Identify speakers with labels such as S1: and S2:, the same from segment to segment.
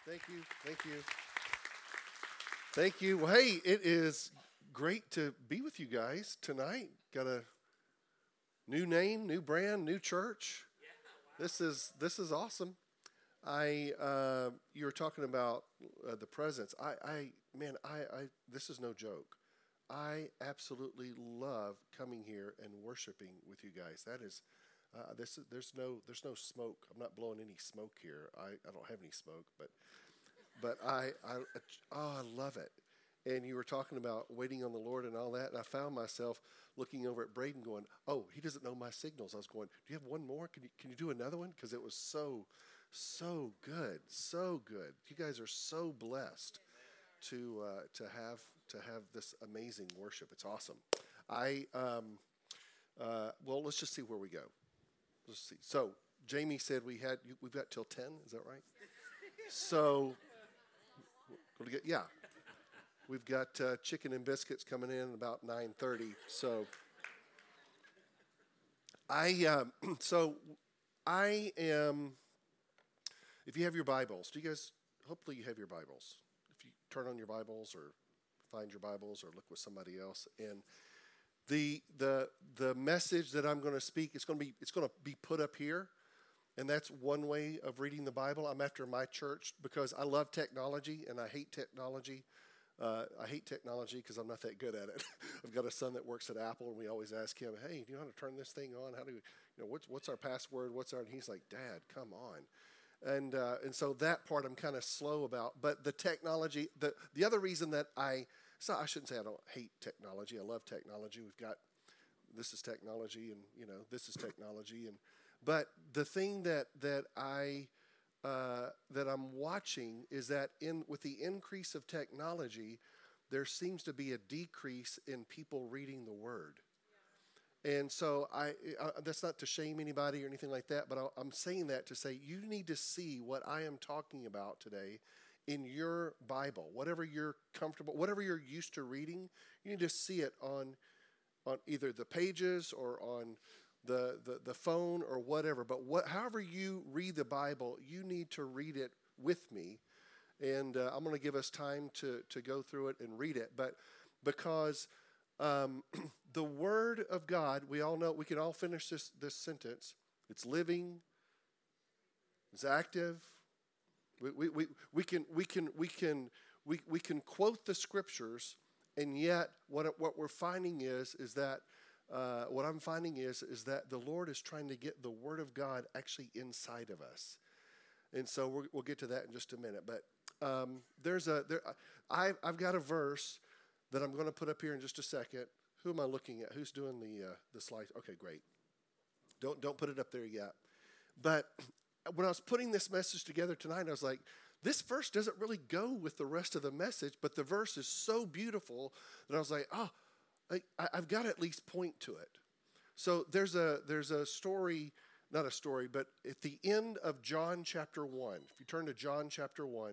S1: Thank you. Thank you. Thank you. Well, hey, it is great to be with you guys tonight. Got a new name, new brand, new church. This is awesome. You were talking about the presence. This is no joke. I absolutely love coming here and worshiping with you guys. That is, there's no smoke. I'm not blowing any smoke here. I don't have any smoke, but I love it. And you were talking about waiting on the Lord and all that, and I found myself looking over at Braden going, "Oh, he doesn't know my signals." I was going, "Do you have one more? Can you do another one?" Because it was so good, so good. You guys are so blessed to have this amazing worship. It's awesome. Let's just see where we go. Let's see. So Jamie said we've got till 10. Is that right? So yeah. We've got chicken and biscuits coming in about 9:30. So I am. If you have your Bibles, hopefully you have your Bibles. If you turn on your Bibles or find your Bibles or look with somebody else, and the message that I'm going to speak, it's going to be put up here, and that's one way of reading the Bible. I'm after my church because I love technology and I hate technology. I hate technology because I'm not that good at it. I've got a son that works at Apple, and we always ask him, "Hey, do you know how to turn this thing on? How do what's our password? And he's like, "Dad, come on." And so that part I'm kind of slow about. But the technology, the other reason that I shouldn't say I don't hate technology. I love technology. This is technology, and this is technology, but the thing that I'm watching is that with the increase of technology, there seems to be a decrease in people reading the Word. Yeah. And so that's not to shame anybody or anything like that, but I'm saying that to say you need to see what I am talking about today in your Bible. Whatever you're comfortable, whatever you're used to reading, you need to see it on either the pages or on the phone or whatever, but however you read the Bible, you need to read it with me, and I'm going to give us time to go through it and read it. But because the Word of God, we all know, we can all finish this sentence. It's living. It's active. We can quote the Scriptures, and yet what we're finding is that. What I'm finding is that the Lord is trying to get the Word of God actually inside of us, and so we'll get to that in just a minute. But I've got a verse that I'm going to put up here in just a second. Who am I looking at? Who's doing the slides? Okay, great. Don't put it up there yet. But when I was putting this message together tonight, I was like, this verse doesn't really go with the rest of the message, but the verse is so beautiful that I was like, I've got to at least point to it. So there's a story, not a story, but at the end of John chapter 1, if you turn to John chapter 1,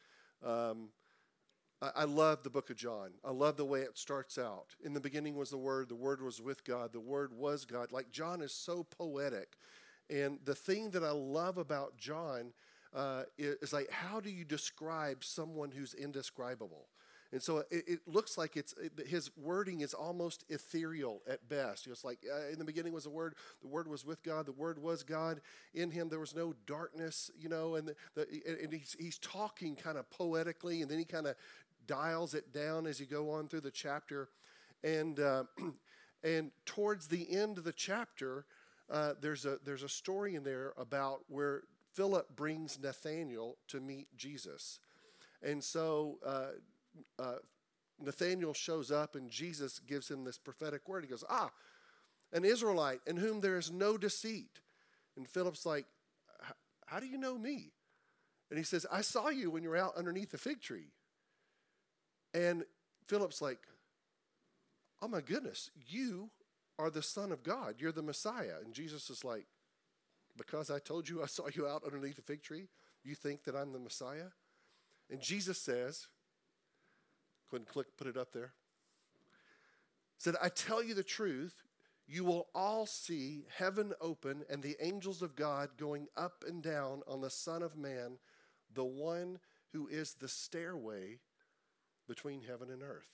S1: I love the book of John. I love the way it starts out. In the beginning was the Word was with God, the Word was God. Like John is so poetic. And the thing that I love about John is like, how do you describe someone who's indescribable? And so it looks like his wording is almost ethereal at best. It's like, in the beginning was the Word was with God, the Word was God. In Him there was no darkness, and he's talking kind of poetically, and then he kind of dials it down as you go on through the chapter. And towards the end of the chapter, there's a story in there about where Philip brings Nathanael to meet Jesus. And so Nathanael shows up, and Jesus gives him this prophetic word. He goes, an Israelite in whom there is no deceit. And Philip's like, how do you know me? And he says, I saw you when you were out underneath the fig tree. And Philip's like, oh my goodness, you are the Son of God. You're the Messiah. And Jesus is like, because I told you I saw you out underneath the fig tree, you think that I'm the Messiah? And Jesus says, go ahead and put it up there. Said, I tell you the truth, you will all see heaven open and the angels of God going up and down on the Son of Man, the one who is the stairway between heaven and earth.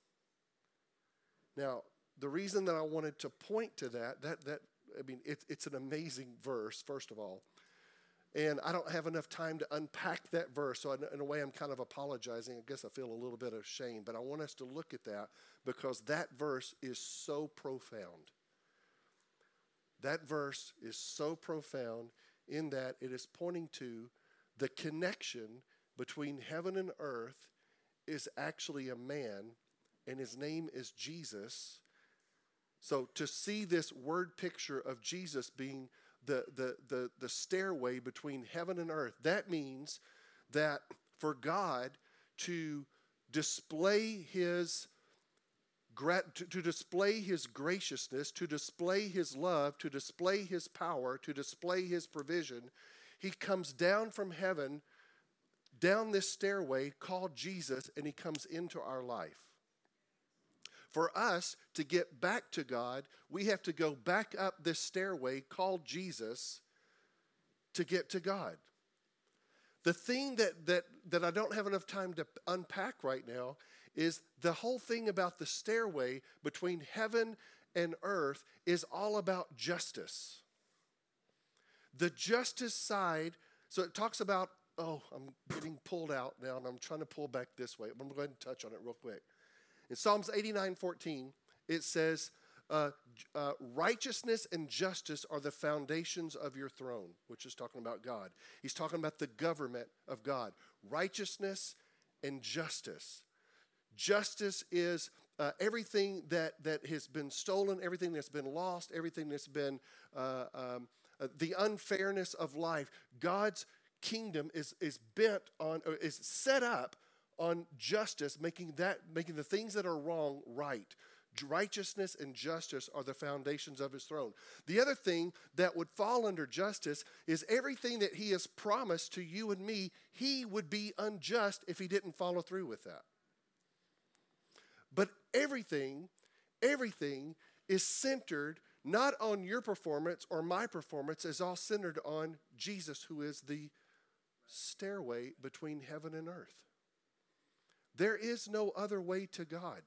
S1: Now, the reason that I wanted to point to it's an amazing verse, first of all. And I don't have enough time to unpack that verse, so in a way I'm kind of apologizing. I guess I feel a little bit of shame, but I want us to look at that because that verse is so profound. That verse is so profound in that it is pointing to the connection between heaven and earth is actually a man, and his name is Jesus. So to see this word picture of Jesus being the stairway between heaven and earth, that means that for God to display his graciousness, to display his love, to display his power, to display his provision, he comes down from heaven, down this stairway called Jesus, and he comes into our life. For us to get back to God, we have to go back up this stairway called Jesus to get to God. The thing that I don't have enough time to unpack right now is the whole thing about the stairway between heaven and earth is all about justice. The justice side, so it talks about, I'm getting pulled out now and I'm trying to pull back this way. I'm going to go ahead and touch on it real quick. In Psalms 89:14, it says, righteousness and justice are the foundations of your throne, which is talking about God. He's talking about the government of God. Righteousness and justice. Justice is everything that has been stolen, everything that's been lost, everything that's been the unfairness of life. God's kingdom is bent on, or is set up on justice, making the things that are wrong right. Righteousness and justice are the foundations of his throne. The other thing that would fall under justice is everything that he has promised to you and me. He would be unjust if he didn't follow through with that. But everything is centered not on your performance or my performance. It's all centered on Jesus, who is the stairway between heaven and earth. There is no other way to God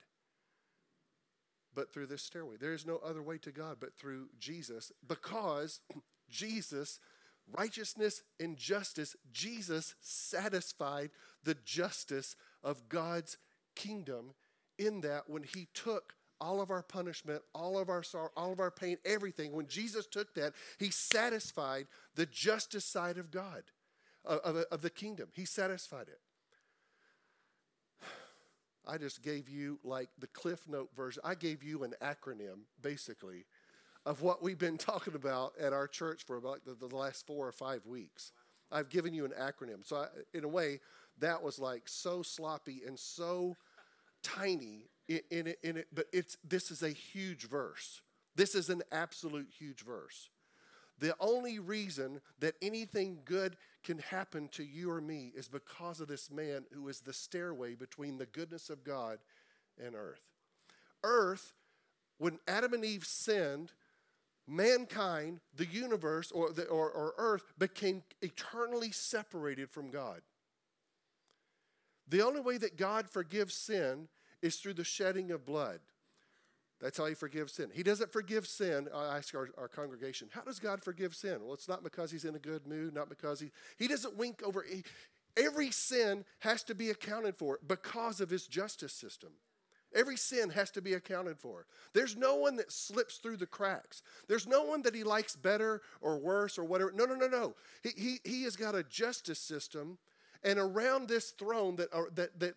S1: but through this stairway. There is no other way to God but through Jesus, because Jesus, righteousness and justice, Jesus satisfied the justice of God's kingdom in that when he took all of our punishment, all of our sorrow, all of our pain, everything, when Jesus took that, he satisfied the justice side of God, of the kingdom. He satisfied it. I just gave you like the Cliff Note version. I gave you an acronym, basically, of what we've been talking about at our church for about the last 4 or 5 weeks. I've given you an acronym. So in a way, that was like so sloppy and so tiny in it. But this is a huge verse. This is an absolute huge verse. The only reason that anything good can happen to you or me is because of this man who is the stairway between the goodness of God and earth. Earth, when Adam and Eve sinned, mankind, the universe, or earth, became eternally separated from God. The only way that God forgives sin is through the shedding of blood. That's how he forgives sin. He doesn't forgive sin. I ask our congregation, how does God forgive sin? Well, it's not because he's in a good mood, not because he doesn't wink over. Every sin has to be accounted for because of his justice system. Every sin has to be accounted for. There's no one that slips through the cracks. There's no one that he likes better or worse or whatever. No. He has got a justice system. And around this throne that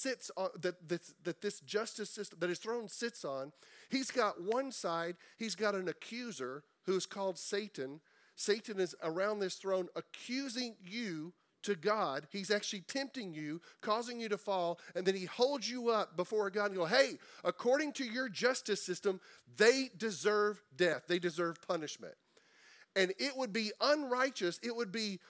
S1: this justice system, that his throne sits on, he's got one side, he's got an accuser who's called Satan. Satan is around this throne accusing you to God. He's actually tempting you, causing you to fall, and then he holds you up before God and goes, hey, according to your justice system, they deserve death. They deserve punishment. And it would be unrighteous, it would be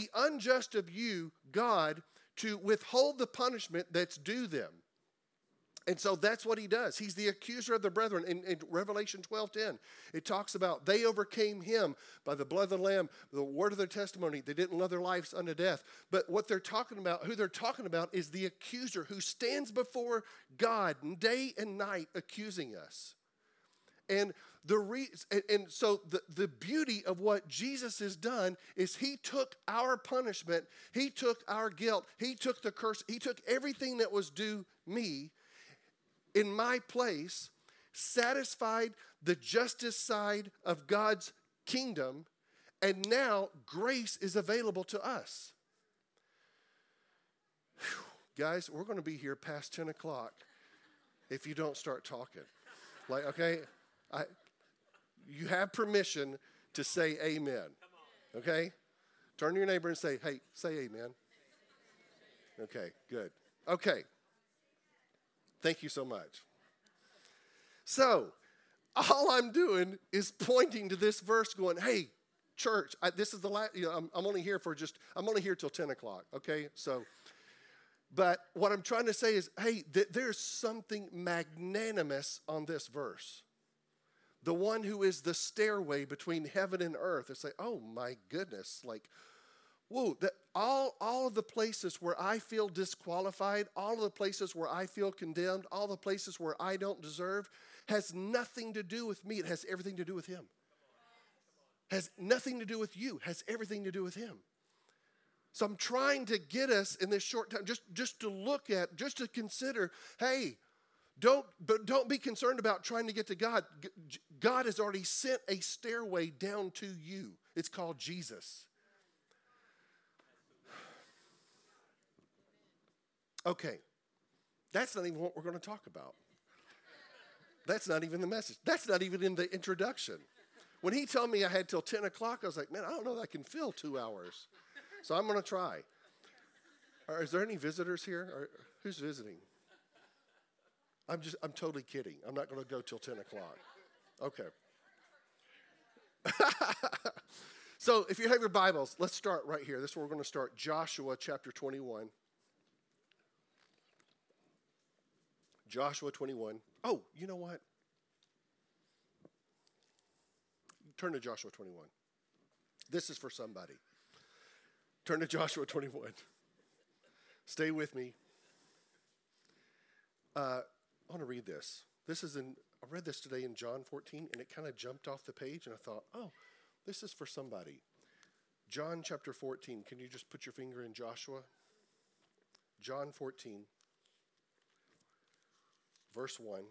S1: unjust of you, God, to withhold the punishment that's due them. And so that's what he does. He's the accuser of the brethren. In Revelation 12:10, it talks about they overcame him by the blood of the Lamb, the word of their testimony. They didn't love their lives unto death. But what they're talking about, who they're talking about, is the accuser who stands before God day and night accusing us. And so the beauty of what Jesus has done is he took our punishment, he took our guilt, he took the curse, he took everything that was due me in my place, satisfied the justice side of God's kingdom, and now grace is available to us. Whew. Guys, we're going to be here past 10 o'clock if you don't start talking. Like, okay, you have permission to say amen. Okay? Turn to your neighbor and say, hey, say amen. Okay, good. Okay. Thank you so much. So, all I'm doing is pointing to this verse going, hey, church, this is the last, I'm only here till 10 o'clock, okay? So, but what I'm trying to say is, hey, there's something magnanimous on this verse. The one who is the stairway between heaven and earth. It's like, oh my goodness, like, whoa, that all of the places where I feel disqualified, all of the places where I feel condemned, all the places where I don't deserve, has nothing to do with me. It has everything to do with him. Has nothing to do with you. Has everything to do with him. So I'm trying to get us in this short time, just to look at, just to consider, hey, don't be concerned about trying to get to God. God has already sent a stairway down to you. It's called Jesus. Okay, that's not even what we're going to talk about. That's not even the message. That's not even in the introduction. When he told me I had till 10 o'clock, I was like, man, I don't know that I can fill 2 hours. So I'm going to try. Is there any visitors here? Who's visiting? I'm totally kidding. I'm not going to go till 10 o'clock. Okay. So if you have your Bibles, let's start right here. This is where we're going to start. Joshua chapter 21. Joshua 21. Oh, you know what? Turn to Joshua 21. This is for somebody. Turn to Joshua 21. Stay with me. I want to read this. I read this today in John 14, and it kind of jumped off the page, and I thought, oh, this is for somebody. John chapter 14. Can you just put your finger in Joshua? John 14. Verse 1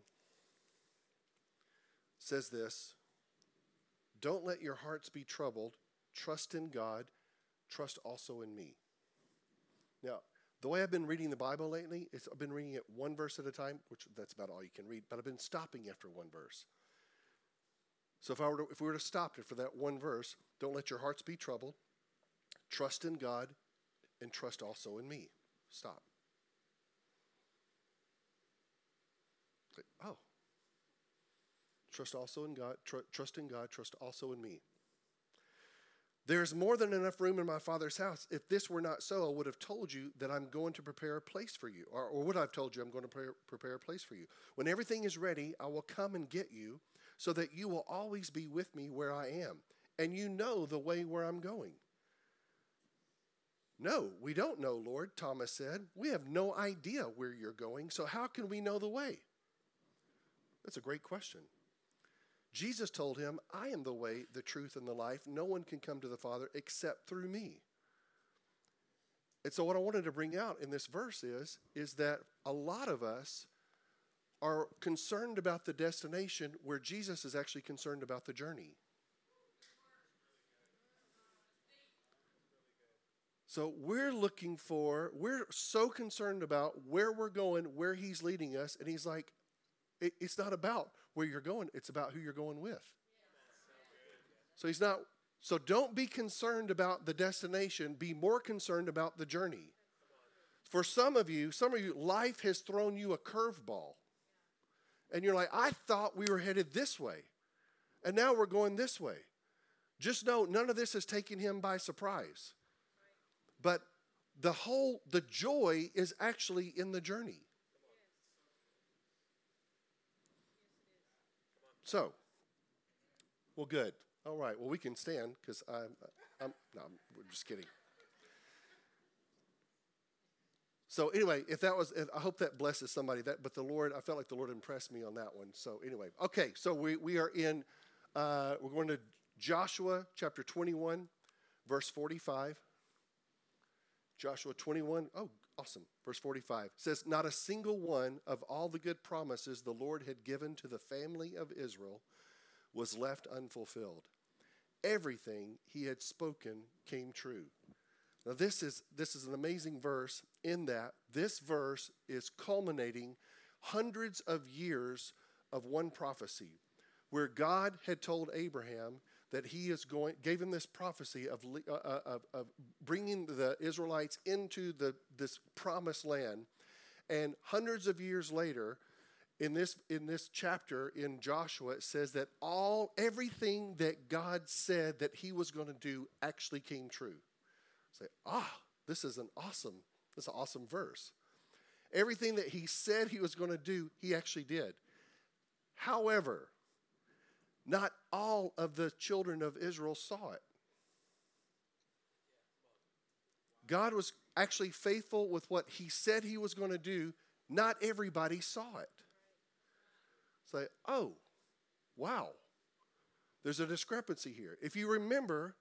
S1: says this, don't let your hearts be troubled. Trust in God. Trust also in me. Now, the way I've been reading the Bible lately is I've been reading it one verse at a time, which that's about all you can read, but I've been stopping after one verse. So if we were to stop it for that one verse, don't let your hearts be troubled. Trust in God and trust also in me. Stop. Oh. Trust also in God, trust in God, trust also in me. There's more than enough room in my Father's house. If this were not so, I would have told you that I'm going to prepare a place for you. Or would I have told you I'm going to prepare a place for you? When everything is ready, I will come and get you so that you will always be with me where I am. And you know the way where I'm going. No, we don't know, Lord, Thomas said. We have no idea where you're going, so how can we know the way? That's a great question. Jesus told him, I am the way, the truth, and the life. No one can come to the Father except through me. And so what I wanted to bring out in this verse is that a lot of us are concerned about the destination where Jesus is actually concerned about the journey. So we're so concerned about where we're going, where he's leading us, and he's like, it's not about where you're going, it's about who you're going with. So don't be concerned about the destination, be more concerned about the journey. For some of you, life has thrown you a curveball. And you're like, I thought we were headed this way, and now we're going this way. Just know none of this has taken him by surprise. But the joy is actually in the journey. So, well, good. All right. Well, we can stand because we're just kidding. So anyway, if I hope that blesses somebody. But I felt like the Lord impressed me on that one. So anyway, okay. So we are in, we're going to Joshua chapter 21, verse 45. Joshua 21. Oh, awesome. Verse 45 says, "Not a single one of all the good promises the Lord had given to the family of Israel was left unfulfilled. Everything he had spoken came true." Now this is an amazing verse in that this verse is culminating hundreds of years of one prophecy where God had told Abraham that he gave him this prophecy of bringing the Israelites into this promised land. And hundreds of years later, in this chapter in Joshua, it says that everything that God said that he was going to do actually came true. Say, this is an awesome verse. Everything that he said he was going to do, he actually did. However, not all of the children of Israel saw it. God was actually faithful with what he said he was going to do. Not everybody saw it. Say, oh, wow. There's a discrepancy here. If you remember,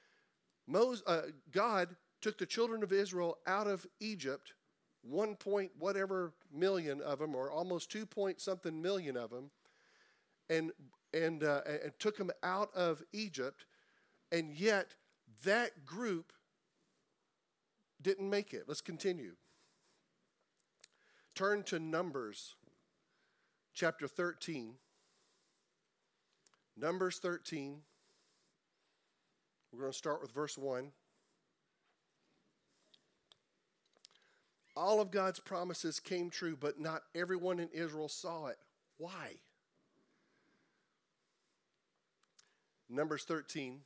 S1: God took the children of Israel out of Egypt, 1 point whatever million of them, or almost 2 point something million of them, and took them out of Egypt, and yet that group didn't make it. Let's continue. Turn to Numbers chapter 13. Numbers 13. We're going to start with verse 1. All of God's promises came true, but not everyone in Israel saw it. Why? Numbers 13.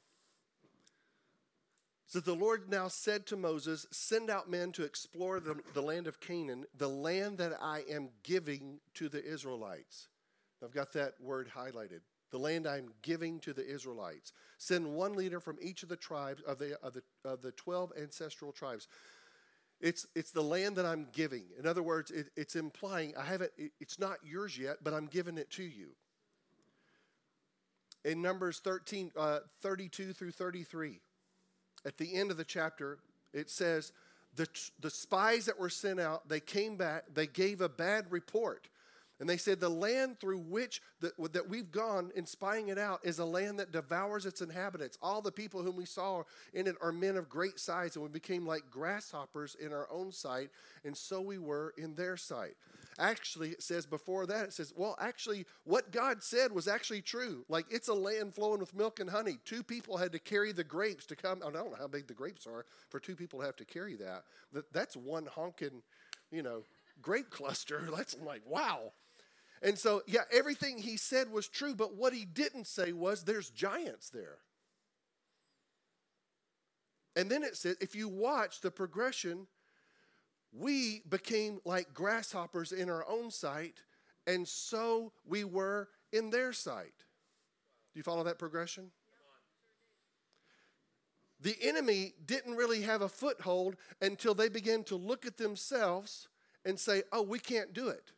S1: So the Lord now said to Moses, "Send out men to explore the land of Canaan, the land that I am giving to the Israelites." I've got that word highlighted. The land I'm giving to the Israelites. Send one leader from each of the tribes of the 12 ancestral tribes. It's the land that I'm giving. In other words, it's implying it's not yours yet, but I'm giving it to you. In Numbers 13, 32 through 33, at the end of the chapter, it says, the spies that were sent out, they came back, they gave a bad report. And they said, the land through which that we've gone in spying it out is a land that devours its inhabitants. All the people whom we saw in it are men of great size, and we became like grasshoppers in our own sight, and so we were in their sight. Actually, it says before that, it says, well, actually, what God said was actually true. Like, it's a land flowing with milk and honey. 2 people had to carry the grapes to come. I don't know how big the grapes are for 2 people to have to carry that. That's one honking, grape cluster. That's like, wow. And so, yeah, everything he said was true, but what he didn't say was there's giants there. And then it said, if you watch the progression, we became like grasshoppers in our own sight, and so we were in their sight. Do you follow that progression? The enemy didn't really have a foothold until they began to look at themselves and say, oh, we can't do it.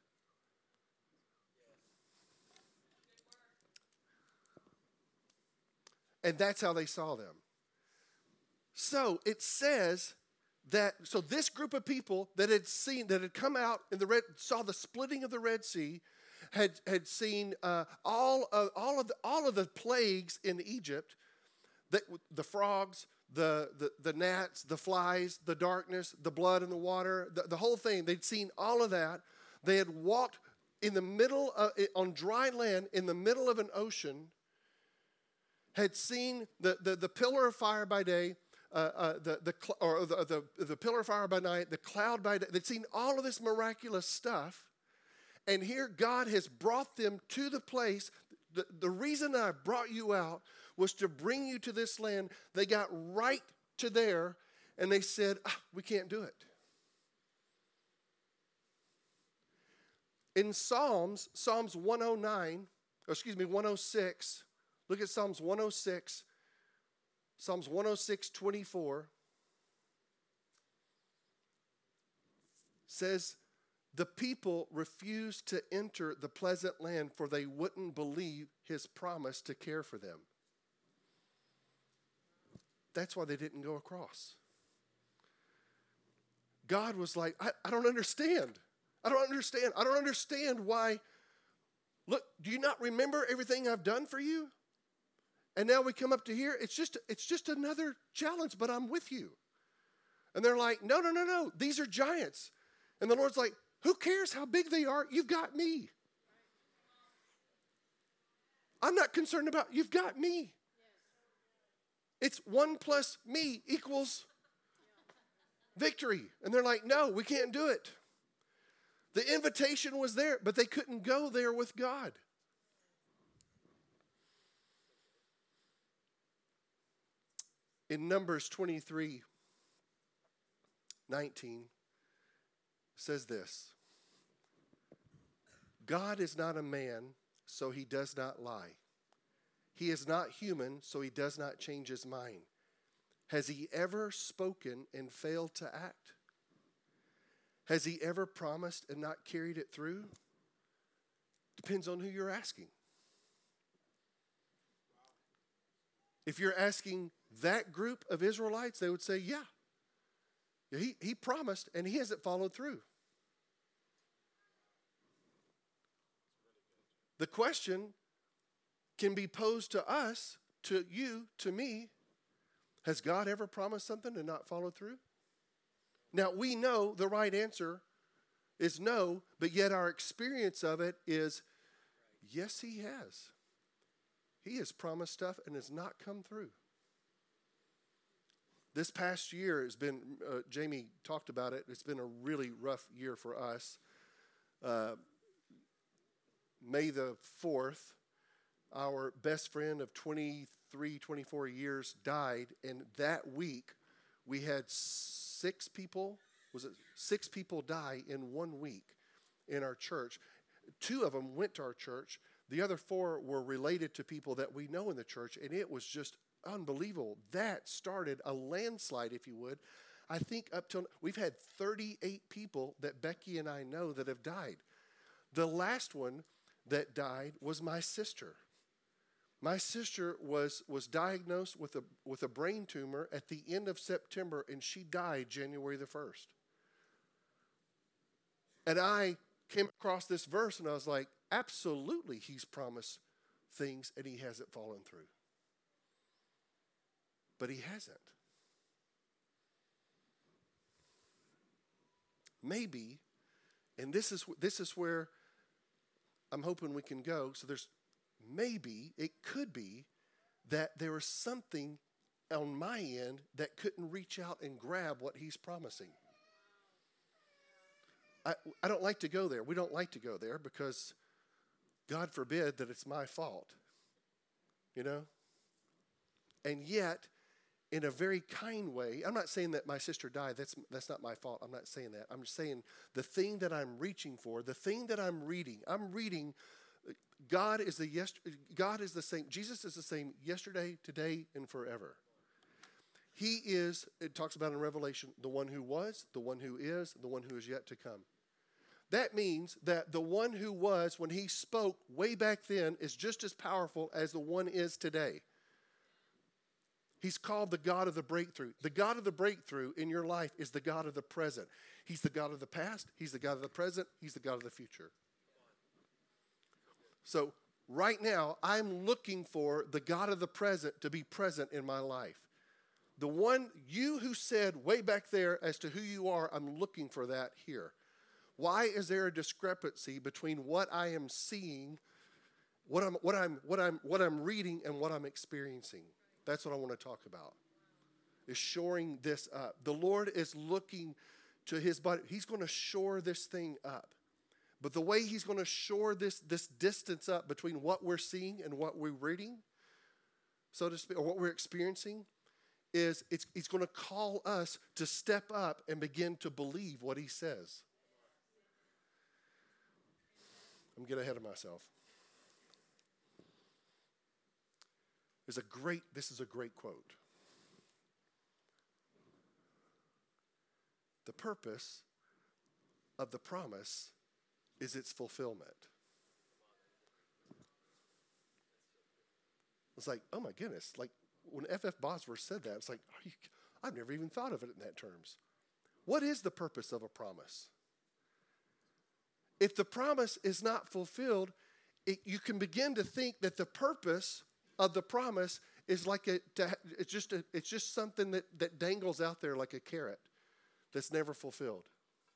S1: And that's how they saw them. So it says that, so this group of people that had come out in saw the splitting of the Red Sea, had seen all of the plagues in Egypt, the frogs, the gnats, the flies, the darkness, the blood in the water, the whole thing. They'd seen all of that. They had walked in the middle on dry land in the middle of an ocean. Had seen the pillar of fire by day, the pillar of fire by night, the cloud by day. They'd seen all of this miraculous stuff, and here God has brought them to the place. The reason I brought you out was to bring you to this land. They got right to there, and they said, we can't do it. In Psalms 109, 106. Look at Psalms 106. Psalms 106:24 says, the people refused to enter the pleasant land, for they wouldn't believe his promise to care for them. That's why they didn't go across. God was like, I don't understand. I don't understand why. Look, do you not remember everything I've done for you? And now we come up to here. It's just another challenge, but I'm with you. And they're like, no. These are giants. And the Lord's like, who cares how big they are? You've got me. I'm not concerned about, you've got me. It's 1 plus me equals victory. And they're like, no, we can't do it. The invitation was there, but they couldn't go there with God. In Numbers 23:19 says this, God is not a man, so he does not lie. He is not human, so he does not change his mind. Has he ever spoken and failed to act? Has he ever promised and not carried it through? Depends on who you're asking. If you're asking that group of Israelites, they would say, yeah. He promised and he hasn't followed through. The question can be posed to us, to you, to me. Has God ever promised something and not followed through? Now, we know the right answer is no, but yet our experience of it is, yes, he has. He has promised stuff and has not come through. This past year has been, Jamie talked about it, it's been a really rough year for us. May the 4th, our best friend of 23, 24 years died, and that week we had 6 people die in 1 week in our church. 2 of them went to our church. The other 4 were related to people that we know in the church, and it was just unbelievable. That started a landslide, if you would. I think up till, we've had 38 people that Becky and I know that have died. The last one that died was my sister. My sister was diagnosed with a brain tumor at the end of September, and she died January the 1st. And I came across this verse, and I was like, absolutely, he's promised things, and he hasn't fallen through. But he hasn't. Maybe, and this is where I'm hoping we can go. So it could be that there was something on my end that couldn't reach out and grab what he's promising. I don't like to go there. We don't like to go there because God forbid that it's my fault. You know? And yet, in a very kind way, I'm not saying that my sister died. That's not my fault. I'm not saying that. I'm just saying the thing that I'm reaching for, the thing that I'm reading God is the same. Jesus is the same yesterday, today, and forever. He is, it talks about in Revelation, the one who was, the one who is, the one who is yet to come. That means that the one who was, when he spoke way back then, is just as powerful as the one is today. He's called the God of the breakthrough. The God of the breakthrough in your life is the God of the present. He's the God of the past. He's the God of the present. He's the God of the future. So right now, I'm looking for the God of the present to be present in my life. The one, you who said way back there as to who you are, I'm looking for that here. Why is there a discrepancy between what I am seeing, what I'm reading, and what I'm experiencing? That's what I want to talk about, is shoring this up. The Lord is looking to his body. He's going to shore this thing up. But the way he's going to shore this distance up between what we're seeing and what we're reading, so to speak, or what we're experiencing, is he's going to call us to step up and begin to believe what he says. I'm getting ahead of myself. This is a great quote. The purpose of the promise is its fulfillment. It's like, oh my goodness. Like when F.F. Bosworth said that, it's like, I've never even thought of it in that terms. What is the purpose of a promise? If the promise is not fulfilled, you can begin to think that the purpose of the promise is like it's just something that dangles out there like a carrot that's never fulfilled.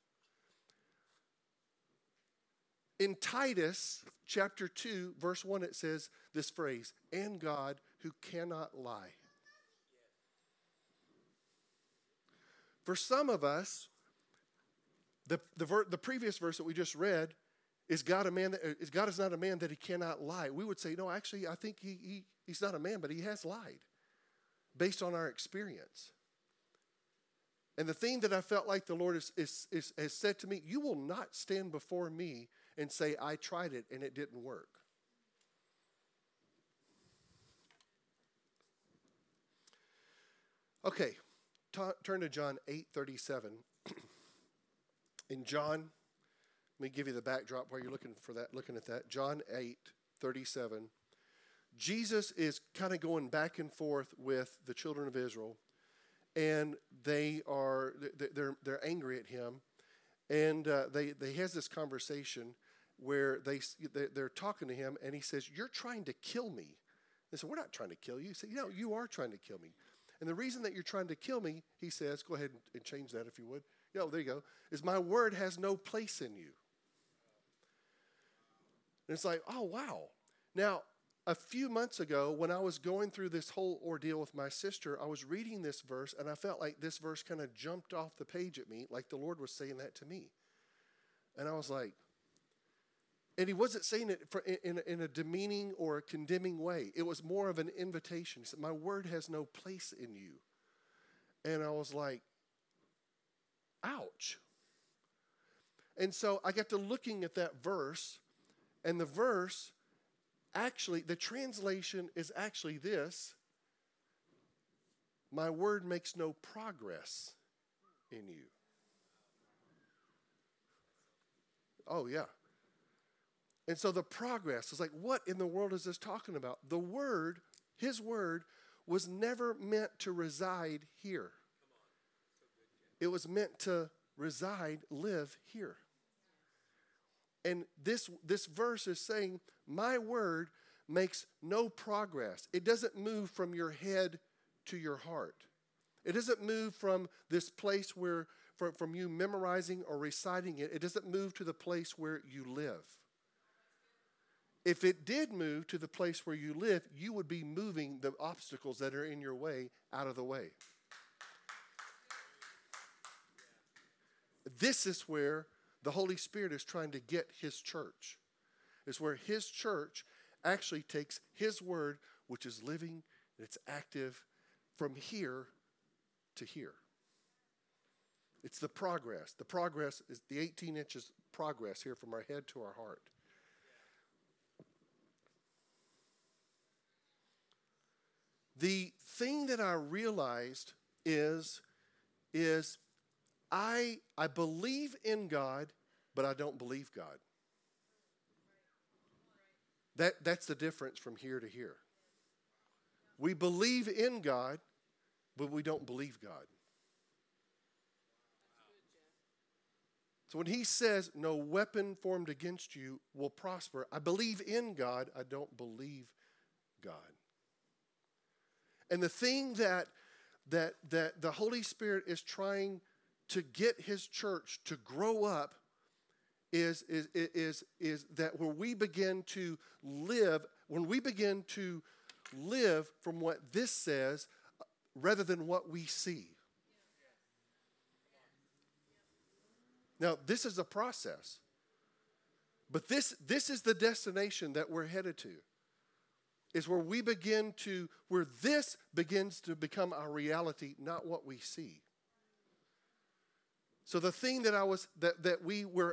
S1: In Titus chapter 2, verse 1, it says this phrase, and God who cannot lie. For some of us, the previous verse that we just read, is God is not a man that he cannot lie. We would say, no, actually, I think he's not a man, but he has lied based on our experience. And the thing that I felt like the Lord has said to me, you will not stand before me and say, I tried it and it didn't work. Okay, turn to John 8:37. In John, let me give you the backdrop while you're looking at that. John 8:37. Jesus is kind of going back and forth with the children of Israel, and they're angry at him, and they has this conversation where they're talking to him, and he says, "You're trying to kill me." They said, "We're not trying to kill you." He said, "No, you are trying to kill me. And the reason that you're trying to kill me," he says, go ahead and change that if you would. Yeah, there you go. "Is my word has no place in you." And it's like, oh, wow. Now, a few months ago, when I was going through this whole ordeal with my sister, I was reading this verse, and I felt like this verse kind of jumped off the page at me, like the Lord was saying that to me. And I was like, and he wasn't saying it in a demeaning or a condemning way. It was more of an invitation. He said, "My word has no place in you." And I was like, ouch. And so I got to looking at that verse, and the verse, actually, the translation is actually this: "My word makes no progress in you." Oh, yeah. And so the progress is like, what in the world is this talking about? The word, his word, was never meant to reside here. It was meant to live here. And this verse is saying, my word makes no progress. It doesn't move from your head to your heart. It doesn't move from this place where, from you memorizing or reciting it, it doesn't move to the place where you live. If it did move to the place where you live, you would be moving the obstacles that are in your way out of the way. This is where the Holy Spirit is trying to get his church. It's where his church actually takes his word, which is living and it's active, from here to here. It's the progress. The progress is the 18 inches progress here from our head to our heart. The thing that I realized is I believe in God, but I don't believe God. That's the difference from here to here. We believe in God, but we don't believe God. So when he says, "No weapon formed against you will prosper," I believe in God, I don't believe God. And the thing that the Holy Spirit is trying to get his church to grow up is that when we begin to live from what this says rather than what we see. Now, this is a process. But this is the destination that we're headed to. Is where this begins to become our reality, not what we see. So the thing that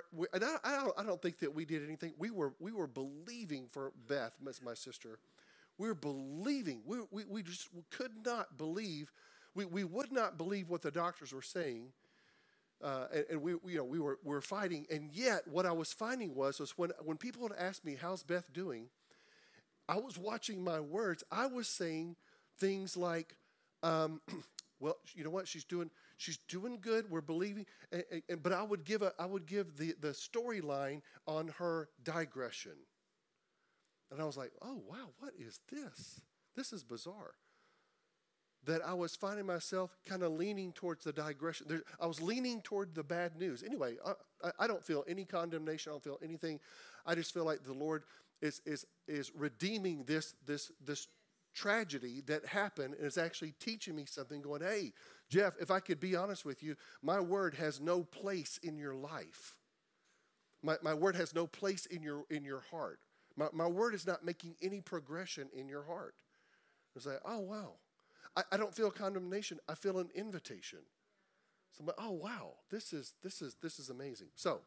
S1: I don't think that we did anything. We were believing for Beth, my sister. We're believing. We just could not believe. We would not believe what the doctors were saying. And we were fighting. And yet what I was finding was when people would ask me, how's Beth doing? I was watching my words. I was saying things like, well, you know what? She's doing good. We're believing. But I would give the storyline on her digression. And I was like, oh, wow, what is this? This is bizarre. That I was finding myself kind of leaning towards the digression. I was leaning toward the bad news. Anyway, I don't feel any condemnation. I don't feel anything. I just feel like the Lord is redeeming this tragedy that happened and is actually teaching me something, going, hey, Jeff, if I could be honest with you, my word has no place in your life. My word has no place in your heart. My word is not making any progression in your heart. It's like, oh, wow. I don't feel condemnation. I feel an invitation. So I'm like, oh, wow, this is amazing. So,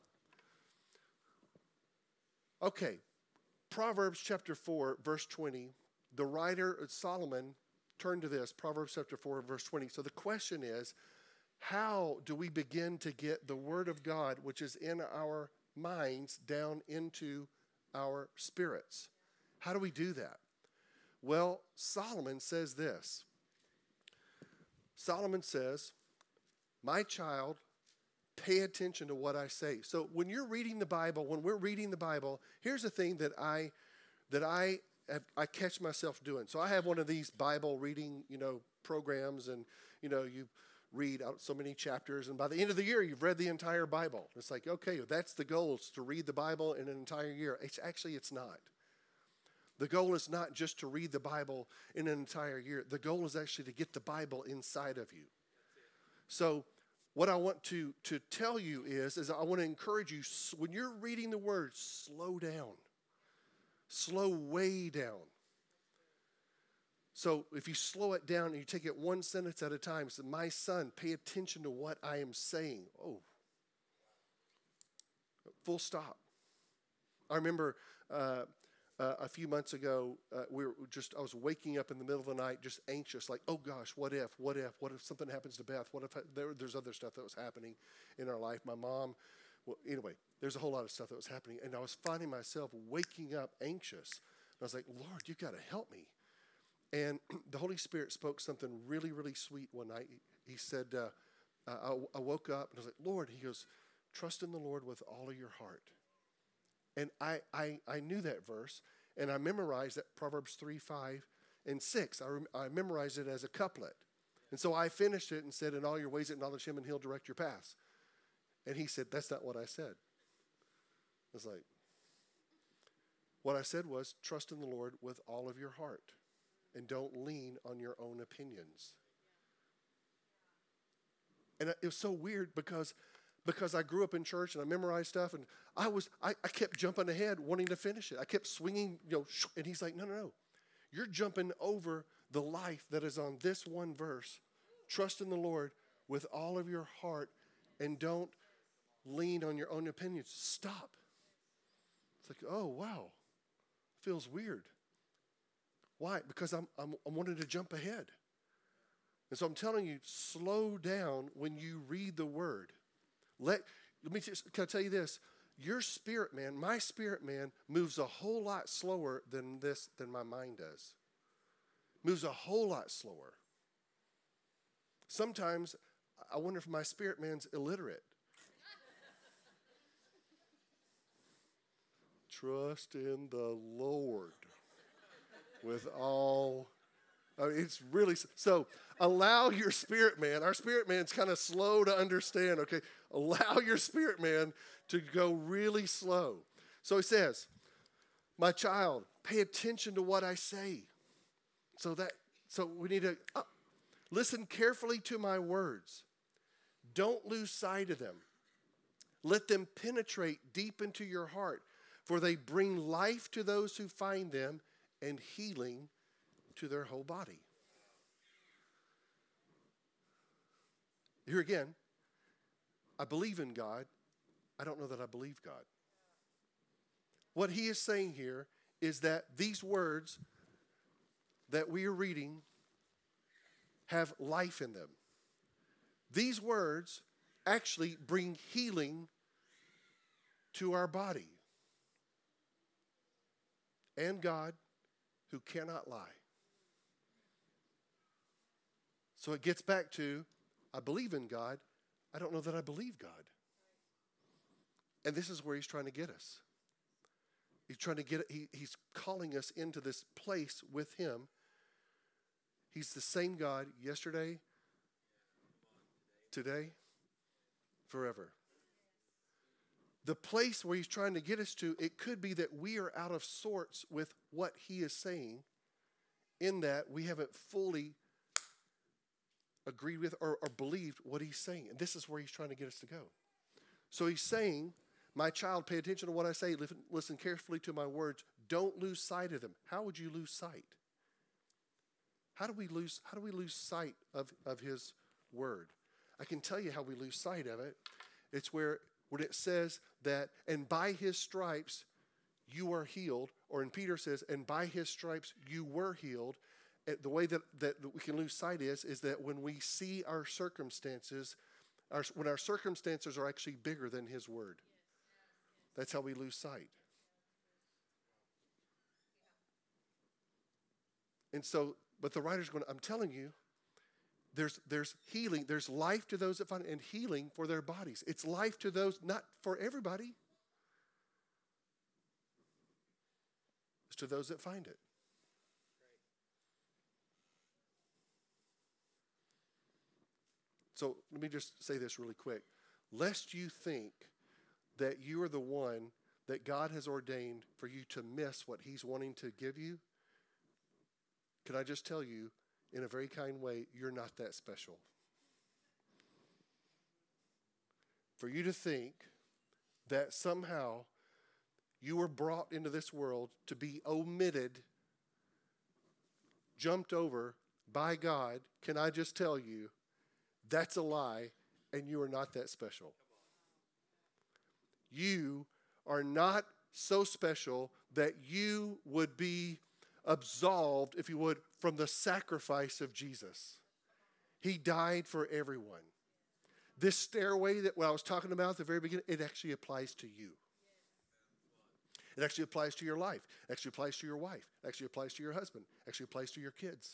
S1: okay, Proverbs chapter 4, verse 20. The writer Solomon turned to this, Proverbs chapter 4, verse 20. So the question is, how do we begin to get the word of God, which is in our minds, down into our spirits? How do we do that? Well, Solomon says this. Solomon says, my child, pay attention to what I say. So when you're reading the Bible, when we're reading the Bible, here's the thing that I catch myself doing. So I have one of these Bible reading, programs, and, you read out so many chapters, and by the end of the year, you've read the entire Bible. It's like, okay, that's the goal, is to read the Bible in an entire year. It's not. The goal is not just to read the Bible in an entire year. The goal is actually to get the Bible inside of you. So what I want to tell you is I want to encourage you, when you're reading the Word, slow down. Slow way down. So if you slow it down and you take it one sentence at a time, say, my son, pay attention to what I am saying. Oh, full stop. I remember a few months ago, I was waking up in the middle of the night, just anxious, like, oh gosh, what if something happens to Beth? What if there's other stuff that was happening in our life? My mom, well, anyway, there's a whole lot of stuff that was happening, and I was finding myself waking up anxious. And I was like, Lord, you got to help me. And the Holy Spirit spoke something really, really sweet one night. He said, I woke up and I was like, Lord, he goes, trust in the Lord with all of your heart. And I knew that verse, and I memorized that Proverbs 3, 5, and 6. I memorized it as a couplet. And so I finished it and said, in all your ways acknowledge him and he'll direct your paths. And he said, that's not what I said. I was like, what I said was, trust in the Lord with all of your heart and don't lean on your own opinions. And it was so weird because I grew up in church and I memorized stuff, and I kept jumping ahead wanting to finish it. I kept swinging, and he's like, no. You're jumping over the life that is on this one verse. Trust in the Lord with all of your heart and don't lean on your own opinions. Stop. It's like, oh, wow. Feels weird. Why? Because I'm wanting to jump ahead. And so I'm telling you, slow down when you read the word. Can I tell you this? Your spirit man, my spirit man, moves a whole lot slower than my mind does. Moves a whole lot slower. Sometimes I wonder if my spirit man's illiterate. Trust in the Lord with all. It's really so. Allow your spirit man. Our spirit man's kind of slow to understand. Okay, allow your spirit man to go really slow. So he says, "My child, pay attention to what I say." So we need to listen carefully to my words. Don't lose sight of them. Let them penetrate deep into your heart, for they bring life to those who find them and healing to their whole body. Here again, I believe in God. I don't know that I believe God. What he is saying here is that these words that we are reading have life in them. These words actually bring healing to our body. And God, who cannot lie. So it gets back to, I believe in God. I don't know that I believe God. And this is where he's trying to get us. He's calling us into this place with him. He's the same God yesterday, today, forever. The place where he's trying to get us to, it could be that we are out of sorts with what he is saying, in that we haven't fully agreed with or believed what he's saying. And this is where he's trying to get us to go. So he's saying, my child, pay attention to what I say. Listen carefully to my words. Don't lose sight of them. How would you lose sight? How do we lose sight of his word? I can tell you how we lose sight of it. It's when it says that, and by his stripes you are healed, or in Peter says, and by his stripes you were healed. The way that we can lose sight is that when we see our circumstances, when our circumstances are actually bigger than his word. That's how we lose sight. And so, but the writer's going, I'm telling you, there's healing, there's life to those that find it, and healing for their bodies. It's life to those, not for everybody. It's to those that find it. So let me just say this really quick. Lest you think that you are the one that God has ordained for you to miss what he's wanting to give you, can I just tell you, in a very kind way, you're not that special. For you to think that somehow you were brought into this world to be omitted, jumped over by God, can I just tell you, that's a lie, and you are not that special. You are not so special that you would be absolved, if you would, from the sacrifice of Jesus. He died for everyone. This stairway that I was talking about at the very beginning, it actually applies to you. It actually applies to your life. It actually applies to your wife. It actually applies to your husband. It actually applies to your kids.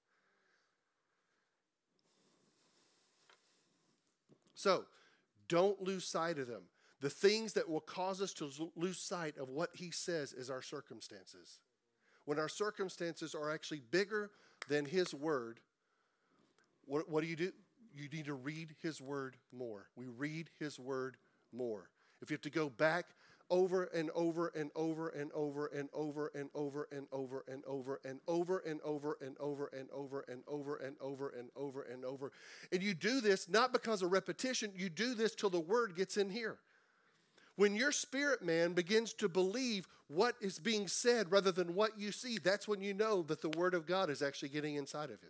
S1: So, don't lose sight of them. The things that will cause us to lose sight of what he says is our circumstances. When our circumstances are actually bigger than his word, what do? You need to read his word more. We read his word more. If you have to go back over and over and over and over and over and over and over and over and over and over and over and over and over and over and over and over. And you do this not because of repetition, you do this till the word gets in here. When your spirit man begins to believe what is being said rather than what you see, that's when you know that the word of God is actually getting inside of it.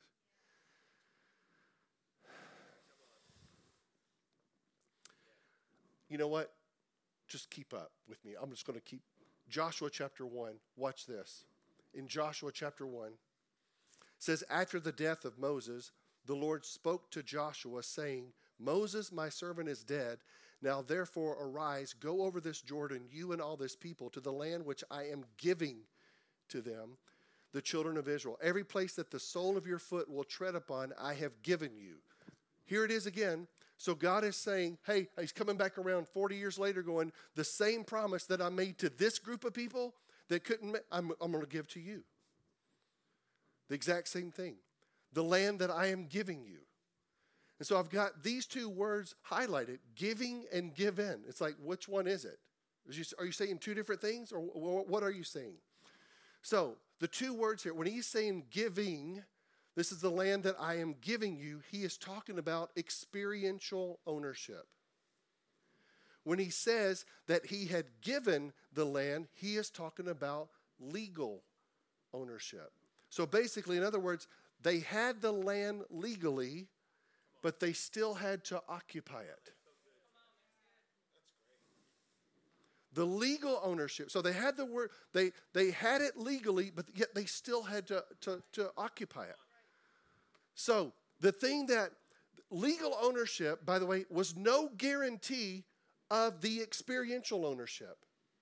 S1: You know what? Just keep up with me. I'm just going to keep. Joshua chapter 1. Watch this. In Joshua chapter 1, it says, after the death of Moses, the Lord spoke to Joshua, saying, Moses, my servant, is dead. Now therefore arise, go over this Jordan, you and all this people, to the land which I am giving to them, the children of Israel. Every place that the sole of your foot will tread upon, I have given you. Here it is again. So God is saying, hey, he's coming back around 40 years later going, the same promise that I made to this group of people that couldn't, I'm going to give to you. The exact same thing. The land that I am giving you. And so I've got these two words highlighted, giving and give in. It's like, which one is it? Are you saying two different things, or what are you saying? So the two words here, when he's saying giving, this is the land that I am giving you, he is talking about experiential ownership. When he says that he had given the land, he is talking about legal ownership. So basically, in other words, they had the land legally, but they still had to occupy it. The legal ownership. So they had the word, they had it legally, but yet they still had to occupy it. So the thing that legal ownership, by the way, was no guarantee of the experiential ownership.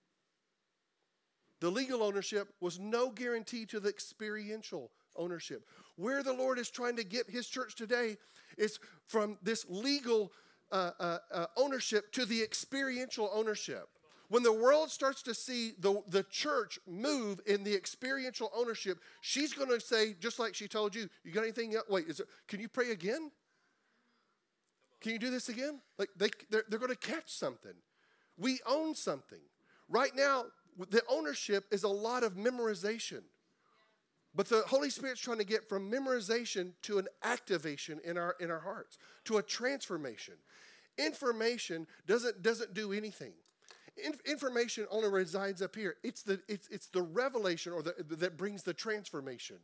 S1: The legal ownership was no guarantee to the experiential ownership. Where the Lord is trying to get his church today is from this legal ownership to the experiential ownership. When the world starts to see the church move in the experiential ownership, she's going to say, just like she told you, you got anything else? Wait, can you pray again? Can you do this again? Like they're going to catch something. We own something. Right now, the ownership is a lot of memorization. But the Holy Spirit's trying to get from memorization to an activation in our hearts, to a transformation. Information doesn't do anything. Information only resides up here. It's the revelation that brings the transformation.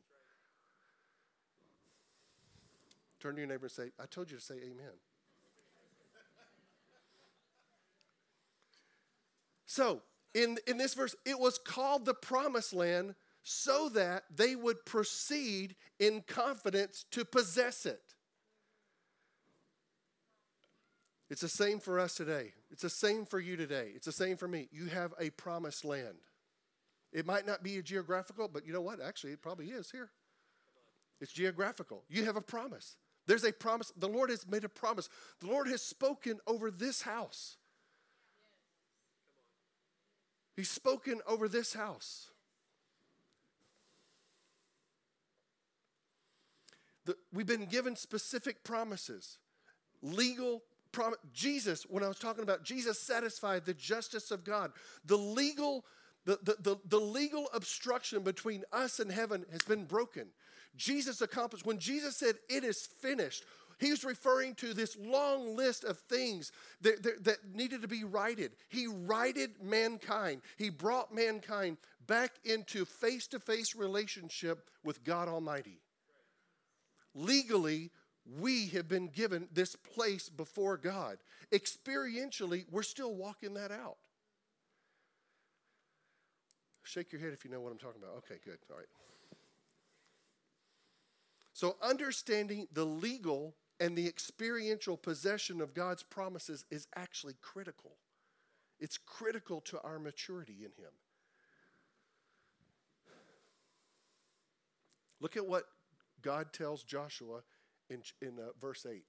S1: Turn to your neighbor and say, I told you to say amen. So, in this verse, it was called the promised land so that they would proceed in confidence to possess it. It's the same for us today. It's the same for you today. It's the same for me. You have a promised land. It might not be a geographical, but you know what? Actually, it probably is here. It's geographical. You have a promise. There's a promise. The Lord has made a promise. The Lord has spoken over this house. He's spoken over this house. We've been given specific promises. Legal promise. Jesus, when I was talking about Jesus satisfied the justice of God. The legal obstruction between us and heaven has been broken. Jesus accomplished. When Jesus said, it is finished, he was referring to this long list of things that needed to be righted. He righted mankind. He brought mankind back into face-to-face relationship with God Almighty. Legally, we have been given this place before God. Experientially, we're still walking that out. Shake your head if you know what I'm talking about. Okay, good. All right. So understanding the legal and the experiential possession of God's promises is actually critical. It's critical to our maturity in him. Look at what God tells Joshua in verse 8. It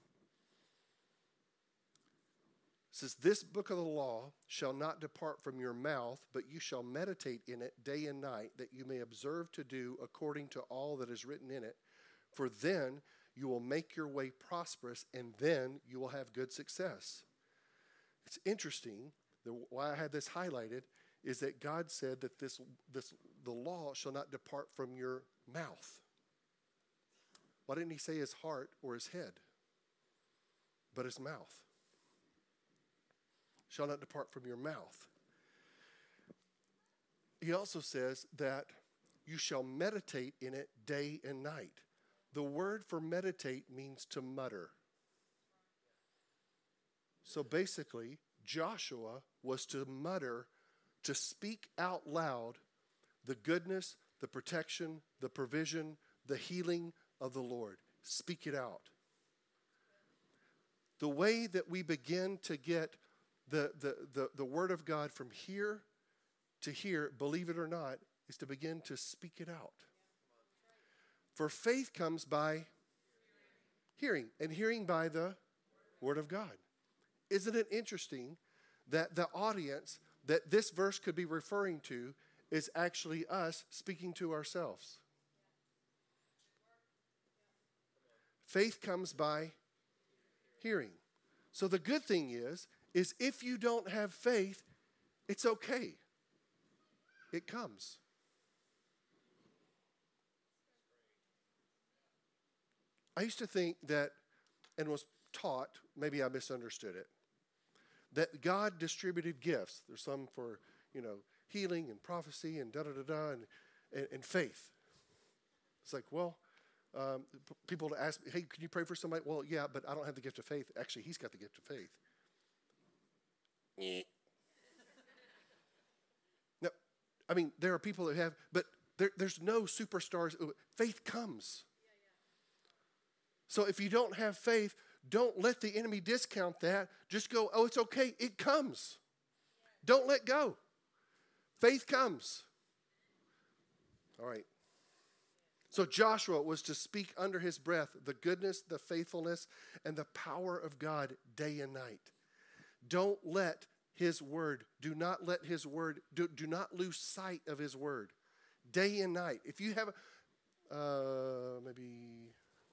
S1: says, this book of the law shall not depart from your mouth, but you shall meditate in it day and night, that you may observe to do according to all that is written in it. For then you will make your way prosperous, and then you will have good success. It's interesting, why I had this highlighted, is that God said that the law shall not depart from your mouth. Why didn't he say his heart or his head, but his mouth? Shall not depart from your mouth. He also says that you shall meditate in it day and night. The word for meditate means to mutter. So basically, Joshua was to mutter, to speak out loud the goodness, the protection, the provision, the healing of the Lord. Speak it out. The way that we begin to get the word of God from here to here, believe it or not, is to begin to speak it out. For faith comes by hearing, and hearing by the word of God. Isn't it interesting that the audience that this verse could be referring to is actually us speaking to ourselves? Faith comes by hearing. So the good thing is if you don't have faith, it's okay. It comes. I used to think that, and was taught, maybe I misunderstood it, that God distributed gifts. There's some for, healing and prophecy and da-da-da-da and faith. It's like, well, people ask me, hey, can you pray for somebody? Well, yeah, but I don't have the gift of faith. Actually, he's got the gift of faith. I mean, there are people that have, but there's no superstars. Faith comes. So if you don't have faith, don't let the enemy discount that. Just go, oh, it's okay. It comes. Don't let go. Faith comes. All right. So Joshua was to speak under his breath the goodness, the faithfulness, and the power of God day and night. Don't let his word, do not let his word, do not lose sight of his word. Day and night. If you have, maybe,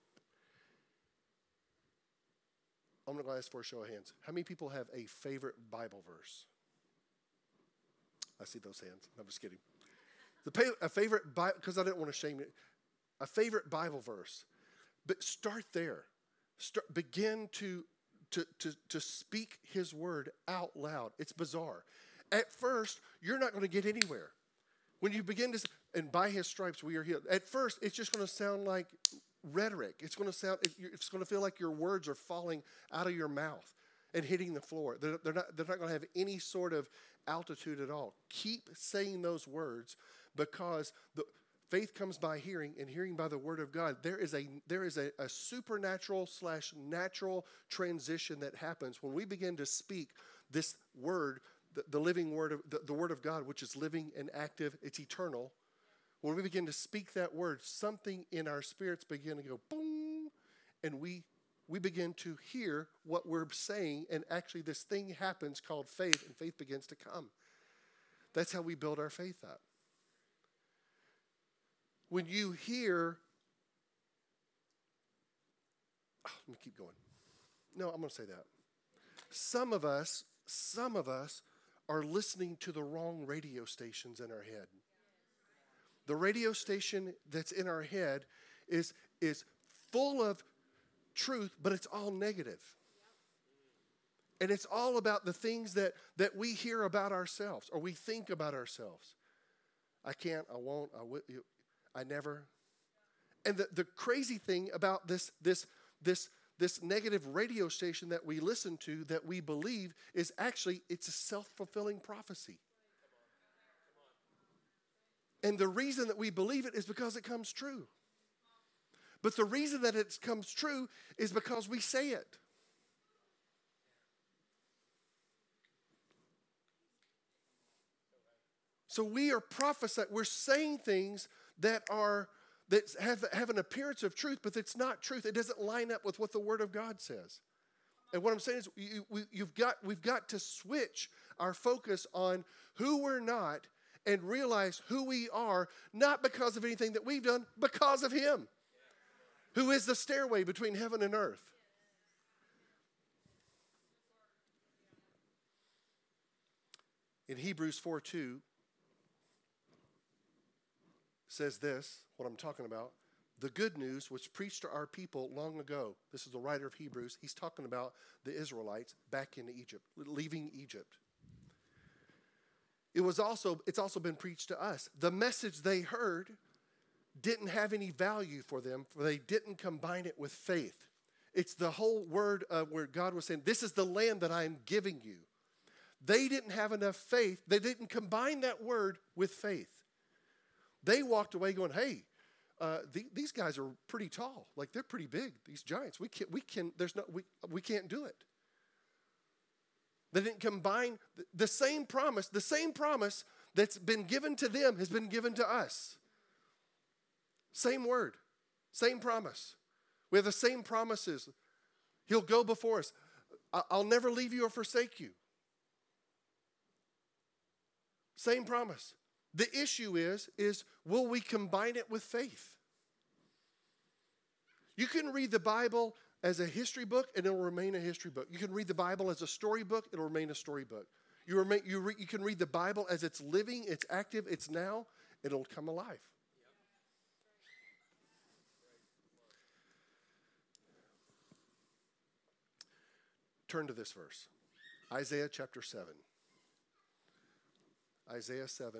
S1: I'm going to ask for a show of hands. How many people have a favorite Bible verse? I see those hands. I'm just kidding. A favorite Bible, because I didn't want to shame it. A favorite Bible verse. But start there. Begin to speak his word out loud. It's bizarre. At first, you're not going to get anywhere. When you begin to, and by his stripes we are healed. At first, it's just going to sound like rhetoric. It's going to feel like your words are falling out of your mouth and hitting the floor. They're not going to have any sort of altitude at all. Keep saying those words, because the faith comes by hearing, and hearing by the word of God. There is a supernatural / natural transition that happens when we begin to speak this word, the living word of the word of God, which is living and active. It's eternal. When we begin to speak that word, something in our spirits begin to go boom, and we begin to hear what we're saying, and actually this thing happens called faith, and faith begins to come. That's how we build our faith up. When you hear, let me keep going. No, I'm going to say that. Some of us are listening to the wrong radio stations in our head. The radio station that's in our head is full of truth, but it's all negative. And it's all about the things that we hear about ourselves, or we think about ourselves. I can't, I won't, I never. And the crazy thing about this negative radio station that we listen to, that we believe, is actually, it's a self-fulfilling prophecy. And the reason that we believe it is because it comes true. But the reason that it comes true is because we say it. So we are prophesying, we're saying things that have an appearance of truth, but it's not truth. It doesn't line up with what the Word of God says. And what I'm saying is we've got to switch our focus on who we're not and realize who we are, not because of anything that we've done, because of Him, who is the stairway between heaven and earth. In Hebrews 4:2 says this, what I'm talking about, the good news was preached to our people long ago. This is the writer of Hebrews. He's talking about the Israelites back in Egypt, leaving Egypt. It's also been preached to us. The message they heard didn't have any value for them, for they didn't combine it with faith. It's the whole word where God was saying, this is the land that I am giving you. They didn't have enough faith. They didn't combine that word with faith. They walked away going, hey, these guys are pretty tall. Like, they're pretty big, these giants. We can't do it. They didn't combine the same promise that's been given to them has been given to us. Same word, same promise. We have the same promises. He'll go before us. I'll never leave you or forsake you. Same promise. The issue is will we combine it with faith? You can read the Bible as a history book, and it'll remain a history book. You can read the Bible as a storybook, it'll remain a storybook. You can read the Bible as it's living, it's active, it's now, it'll come alive. Turn to this verse, Isaiah chapter 7. Isaiah 7.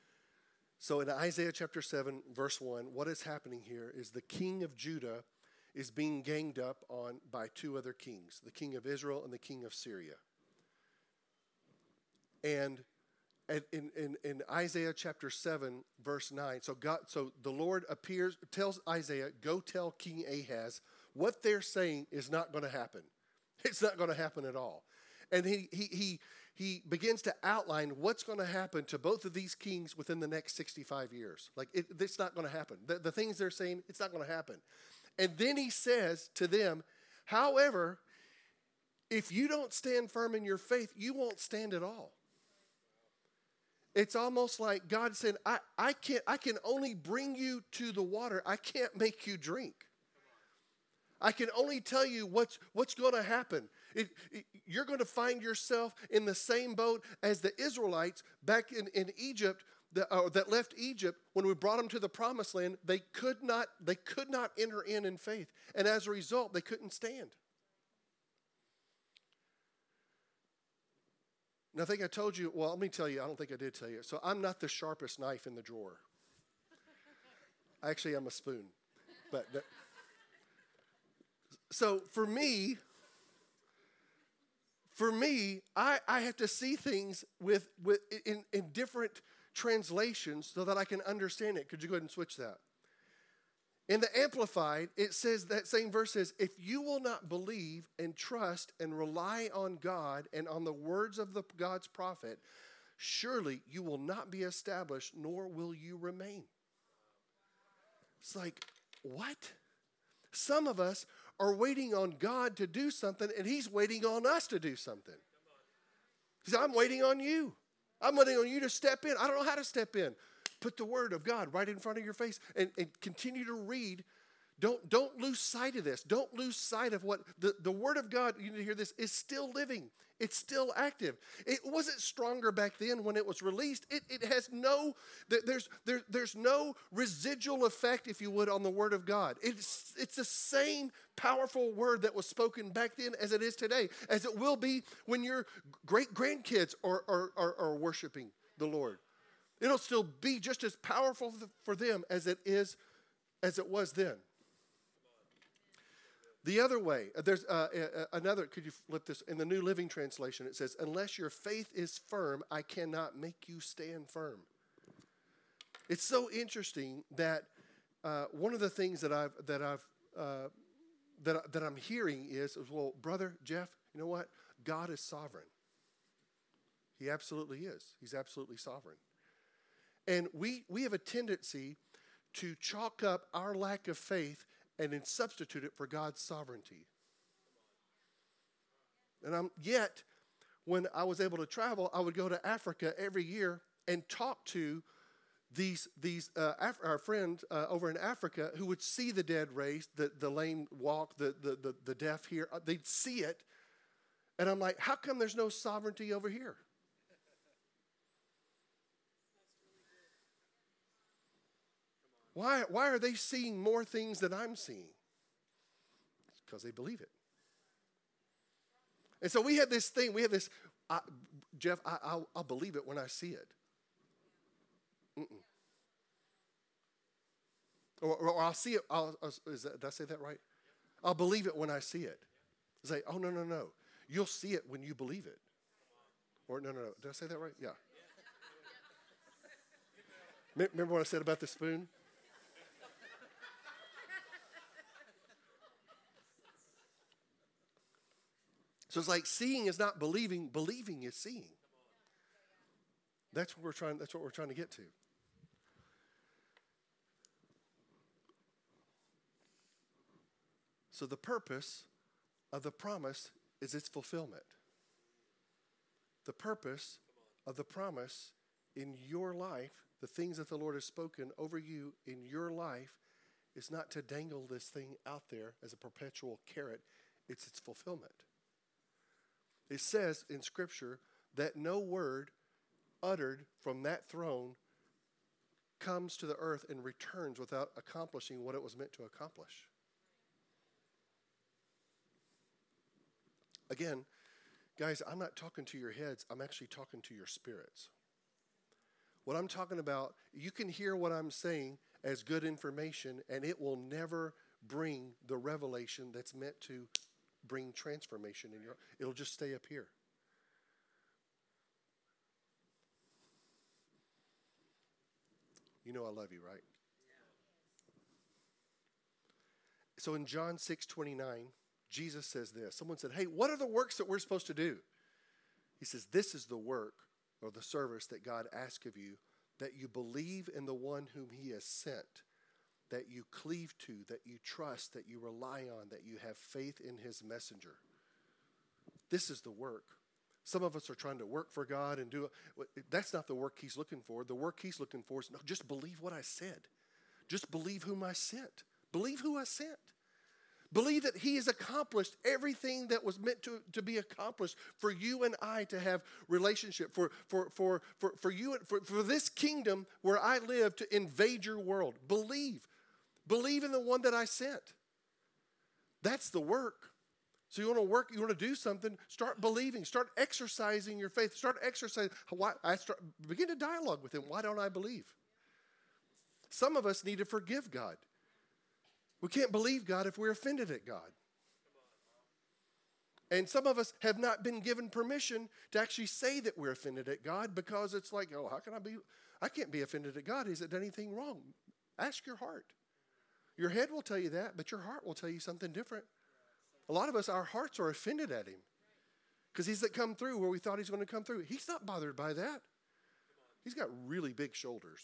S1: So in Isaiah chapter 7, verse 1, what is happening here is the king of Judah is being ganged up on by two other kings, the king of Israel and the king of Syria. And in Isaiah chapter 7, verse 9, so the Lord tells Isaiah, go tell King Ahaz, what they're saying is not going to happen. It's not going to happen at all. And he begins to outline what's going to happen to both of these kings within the next 65 years. Like, it's not going to happen. The things they're saying, it's not going to happen. And then he says to them, however, if you don't stand firm in your faith, you won't stand at all. It's almost like God said, I can only bring you to the water. I can't make you drink. I can only tell you what's going to happen. You're going to find yourself in the same boat as the Israelites back in Egypt that left Egypt when we brought them to the promised land. They could not enter in faith. And as a result, they couldn't stand. And I think I told you, well, let me tell you, I don't think I did tell you. So I'm not the sharpest knife in the drawer. Actually, I'm a spoon. So for me, I have to see things in different translations so that I can understand it. Could you go ahead and switch that? In the Amplified, it says, that same verse says, if you will not believe and trust and rely on God and on the words of God's prophet, surely you will not be established, nor will you remain. It's like, what? Some of us are waiting on God to do something, and he's waiting on us to do something. He said, I'm waiting on you. I'm waiting on you to step in. I don't know how to step in. Put the word of God right in front of your face and continue to read. Don't lose sight of this. Don't lose sight of what the word of God, you need to hear this, is still living. It's still active. It wasn't stronger back then when it was released. It has there's no residual effect, if you would, on the word of God. It's the same powerful word that was spoken back then as it is today, as it will be when your great grandkids are worshiping the Lord. It'll still be just as powerful for them as it was then. The other way, there's another, could you flip this? In the New Living Translation, it says, unless your faith is firm, I cannot make you stand firm. It's so interesting that one of the things that I'm hearing is, well, Brother Jeff, you know what? God is sovereign. He absolutely is. He's absolutely sovereign. And we have a tendency to chalk up our lack of faith and then substitute it for God's sovereignty. And yet, when I was able to travel, I would go to Africa every year and talk to our friends over in Africa who would see the dead raised, the lame walk, the deaf hear. They'd see it. And I'm like, how come there's no sovereignty over here? Why are they seeing more things than I'm seeing? It's because they believe it. And so we have this thing. We have this, Jeff, I'll believe it when I see it. Or I'll see it. Did I say that right? I'll believe it when I see it. It's like, oh, no. You'll see it when you believe it. Or no. Did I say that right? Yeah. Remember what I said about the spoon? So it's like seeing is not believing, believing is seeing. That's what we're trying to get to. So the purpose of the promise is its fulfillment. The purpose of the promise in your life, the things that the Lord has spoken over you in your life, is not to dangle this thing out there as a perpetual carrot. It's its fulfillment. It says in Scripture that no word uttered from that throne comes to the earth and returns without accomplishing what it was meant to accomplish. Again, guys, I'm not talking to your heads. I'm actually talking to your spirits. What I'm talking about, you can hear what I'm saying as good information, and it will never bring the revelation that's meant to bring transformation in your. It'll just stay up here. You know I love you, right? So in John 6:29, Jesus says this. Someone said, hey, what are the works that we're supposed to do? He says, this is the work or the service that God asks of you, that you believe in the one whom he has sent, that you cleave to, that you trust, that you rely on, that you have faith in his messenger. This is the work. Some of us are trying to work for God and do it. That's not the work he's looking for. The work he's looking for is, no, just believe what I said. Just believe whom I sent. Believe who I sent. Believe that he has accomplished everything that was meant to be accomplished for you and I to have relationship, for you, for this kingdom where I live to invade your world. Believe. Believe in the one that I sent. That's the work. So you want to work, you want to do something, start believing, start exercising your faith, start exercising. Begin to dialogue with him. Why don't I believe? Some of us need to forgive God. We can't believe God if we're offended at God. And some of us have not been given permission to actually say that we're offended at God, because it's like, oh, I can't be offended at God. Has it done anything wrong? Ask your heart. Your head will tell you that, but your heart will tell you something different. A lot of us, our hearts are offended at him because he's come through where we thought he's going to come through. He's not bothered by that. He's got really big shoulders.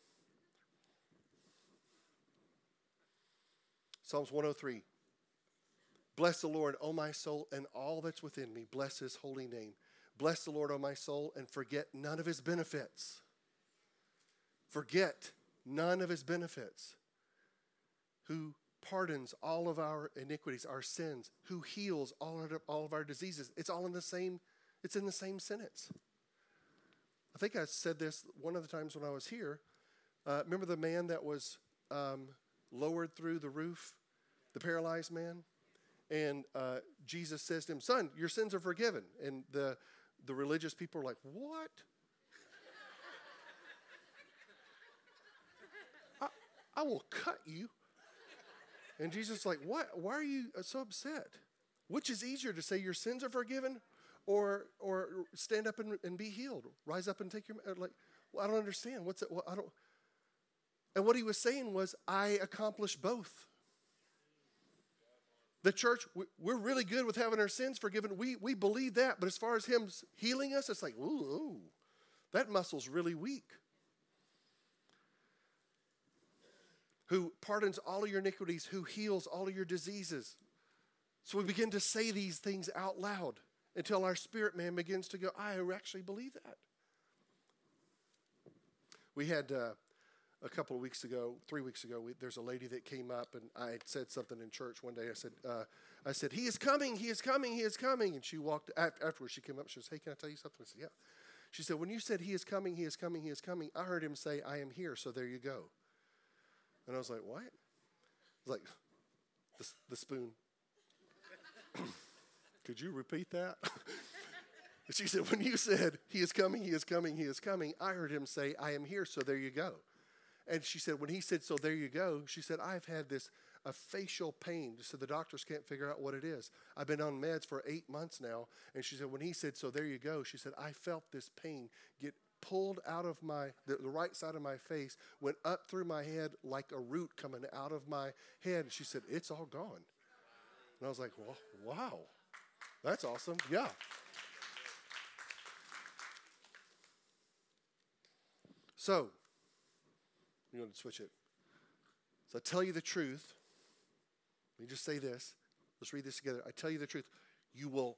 S1: Psalms 103. Bless the Lord, O my soul, and all that's within me. Bless his holy name. Bless the Lord, O my soul, and forget none of his benefits. Forget none of his benefits. Who pardons all of our iniquities, our sins, who heals all of our diseases. It's in the same sentence. I think I said this one of the times when I was here. Remember the man that was lowered through the roof, the paralyzed man? And Jesus says to him, son, your sins are forgiven. And the religious people are like, what? I will cut you. And Jesus is like, what? Why are you so upset? Which is easier, to say your sins are forgiven or stand up and be healed? Rise up and take your, like, well, I don't understand. What's it? Well, I don't. And what he was saying was, I accomplished both. The church, we're really good with having our sins forgiven. We believe that. But as far as him healing us, it's like, ooh, that muscle's really weak. Who pardons all of your iniquities, who heals all of your diseases. So we begin to say these things out loud until our spirit man begins to go, I actually believe that. We had a couple of weeks ago, 3 weeks ago, there's a lady that came up, and I had said something in church one day. I said, he is coming, he is coming, he is coming. And she walked, afterwards she came up, she says, hey, can I tell you something? I said, yeah. She said, when you said he is coming, he is coming, he is coming, I heard him say, I am here, so there you go. And I was like, what? I was like, the spoon. Could you repeat that? She said, when you said, he is coming, he is coming, he is coming, I heard him say, I am here, so there you go. And she said, when he said, so there you go, she said, I've had a facial pain, so the doctors can't figure out what it is. I've been on meds for 8 months now. And she said, when he said, so there you go, she said, I felt this pain get pulled out of the right side of my face, went up through my head like a root coming out of my head. And she said, it's all gone. And I was like, well, wow, that's awesome. Yeah. So, you're going to switch it. So I tell you the truth. Let me just say this. Let's read this together. I tell you the truth. You will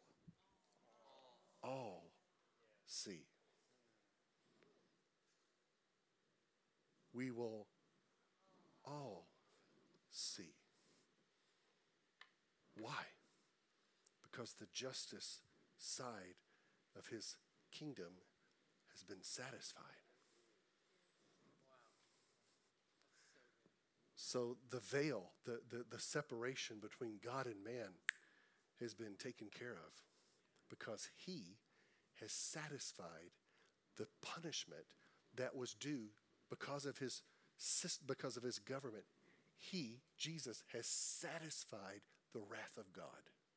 S1: all see. We will all see. Why? Because the justice side of his kingdom has been satisfied. So the veil, the separation between God and man has been taken care of because he has satisfied the punishment that was due because of his government. he, Jesus, has satisfied the wrath of God.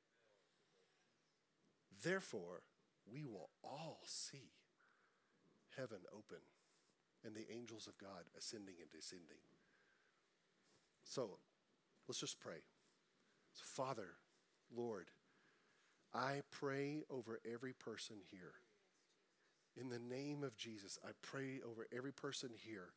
S1: Therefore, we will all see heaven open and the angels of God ascending and descending. So, let's just pray. So, Father, Lord, I pray over every person here. In the name of Jesus, I pray over every person here.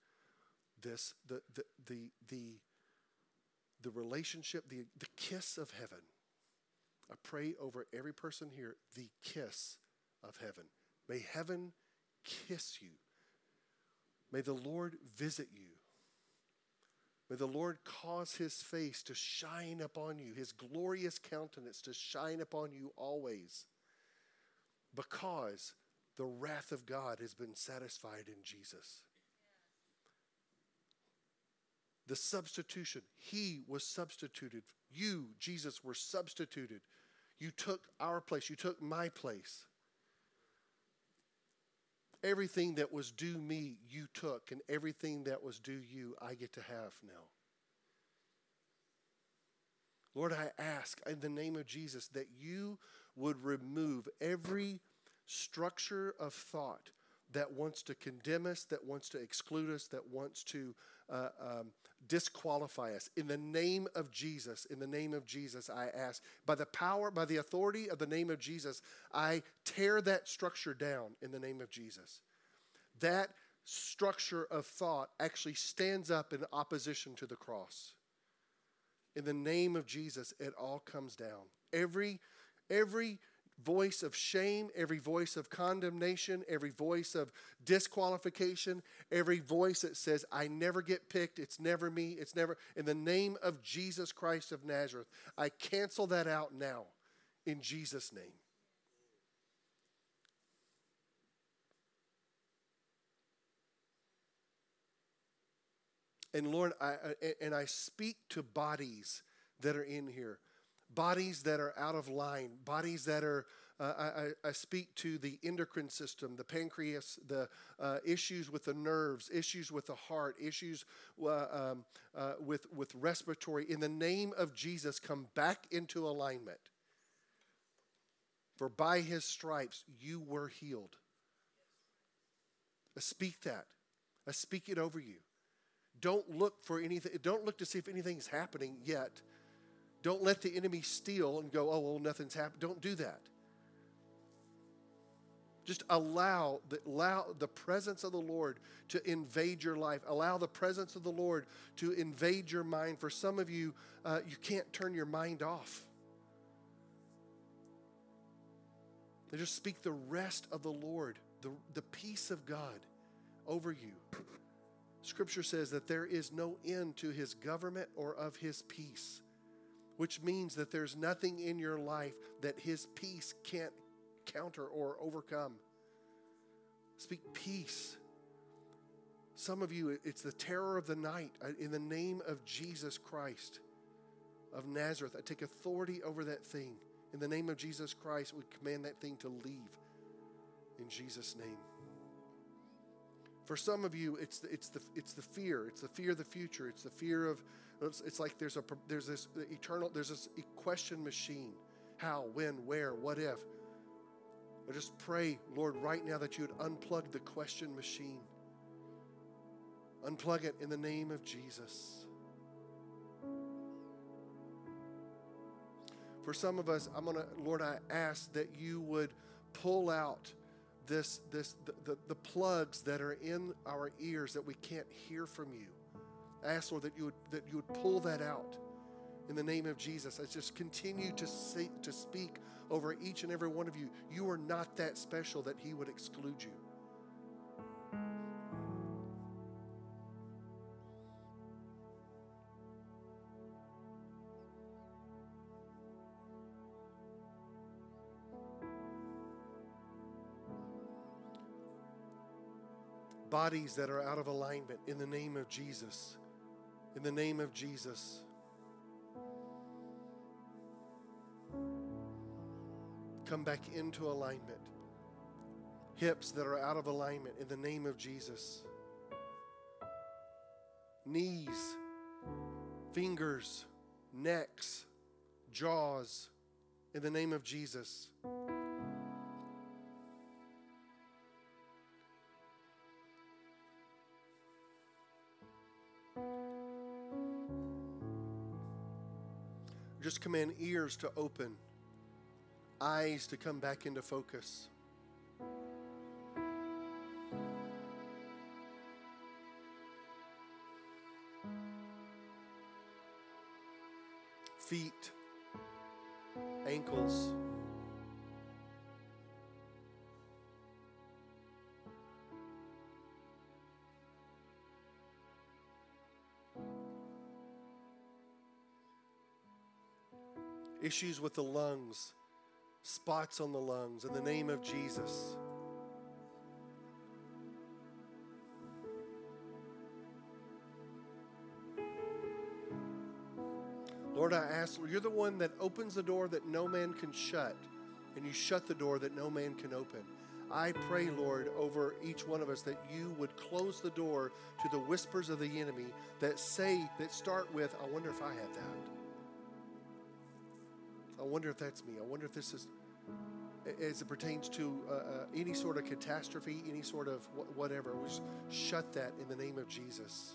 S1: The relationship, the kiss of heaven. I pray over every person here, the kiss of heaven. May heaven kiss you. May the Lord visit you. May the Lord cause his face to shine upon you, his glorious countenance to shine upon you always, because the wrath of God has been satisfied in Jesus. The substitution, he was substituted. You, Jesus, were substituted. You took our place. You took my place. Everything that was due me, you took, and everything that was due you, I get to have now. Lord, I ask in the name of Jesus that you would remove every structure of thought that wants to condemn us, that wants to exclude us, that wants to disqualify us. In the name of Jesus, I ask, by the power, by the authority of the name of Jesus, I tear that structure down in the name of Jesus. That structure of thought actually stands up in opposition to the cross. In the name of Jesus, it all comes down. Every voice of shame, every voice of condemnation, every voice of disqualification, every voice that says, I never get picked, it's never me, it's never, in the name of Jesus Christ of Nazareth, I cancel that out now, in Jesus' name. And Lord, I speak to bodies that are in here. Bodies that are out of line, bodies that are, I speak to the endocrine system, the pancreas, the issues with the nerves, issues with the heart, issues with respiratory. In the name of Jesus, come back into alignment. For by his stripes, you were healed. I speak that. I speak it over you. Don't look for anything. Don't look to see if anything's happening yet. Don't let the enemy steal and go, oh, well, nothing's happened. Don't do that. Just allow the presence of the Lord to invade your life. Allow the presence of the Lord to invade your mind. For some of you, you can't turn your mind off. They just speak the rest of the Lord, the peace of God over you. Scripture says that there is no end to his government or of his peace, which means that there's nothing in your life that his peace can't counter or overcome. Speak peace. Some of you, it's the terror of the night. In the name of Jesus Christ of Nazareth, I take authority over that thing. In the name of Jesus Christ, we command that thing to leave. In Jesus' name. For some of you, it's the fear. It's the fear of the future. It's the fear of. It's like there's this question machine. How, when, where, what if? I just pray, Lord, right now that you would unplug the question machine. Unplug it in the name of Jesus. For some of us, Lord, I ask that you would pull out the plugs that are in our ears that we can't hear from you. I ask, Lord, that you would pull that out in the name of Jesus. I just continue to speak over each and every one of you. You are not that special that he would exclude you. Bodies that are out of alignment, in the name of Jesus. In the name of Jesus. Come back into alignment. Hips that are out of alignment, in the name of Jesus. Knees fingers, necks, jaws, in the name of Jesus. Just command ears to open, eyes to come back into focus. Feet, ankles, issues with the lungs, spots on the lungs, in the name of Jesus. Lord, I ask, you're the one that opens the door that no man can shut, and you shut the door that no man can open. I pray, Lord, over each one of us that you would close the door to the whispers of the enemy that start with, I wonder if I have that. I wonder if that's me. I wonder if this is, as it pertains to any sort of catastrophe, any sort of whatever. We just shut that in the name of Jesus.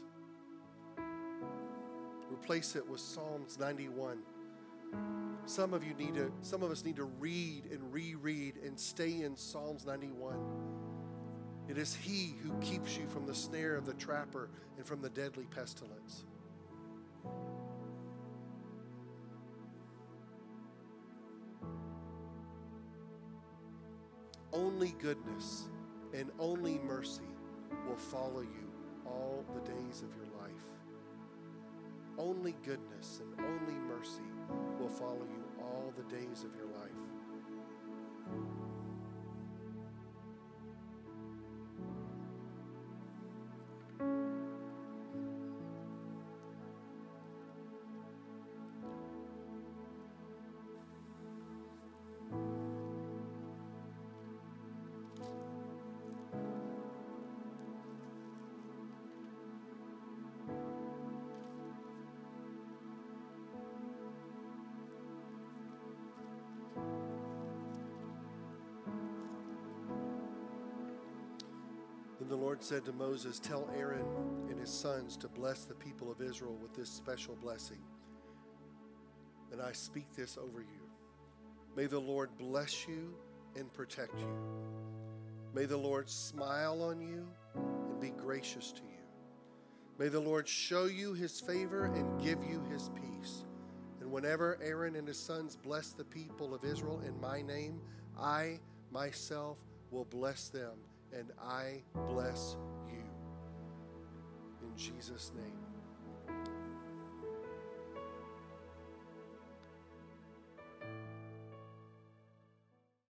S1: Replace it with Psalms 91. Some of us need to read and reread and stay in Psalms 91. It is He who keeps you from the snare of the trapper and from the deadly pestilence. Only goodness and only mercy will follow you all the days of your life. Only goodness and only mercy will follow you all the days of your life. Then the Lord said to Moses, "Tell Aaron and his sons to bless the people of Israel with this special blessing. And I speak this over you. May the Lord bless you and protect you. May the Lord smile on you and be gracious to you. May the Lord show you his favor and give you his peace. And whenever Aaron and his sons bless the people of Israel in my name, I myself will bless them, and I bless you." In Jesus' name.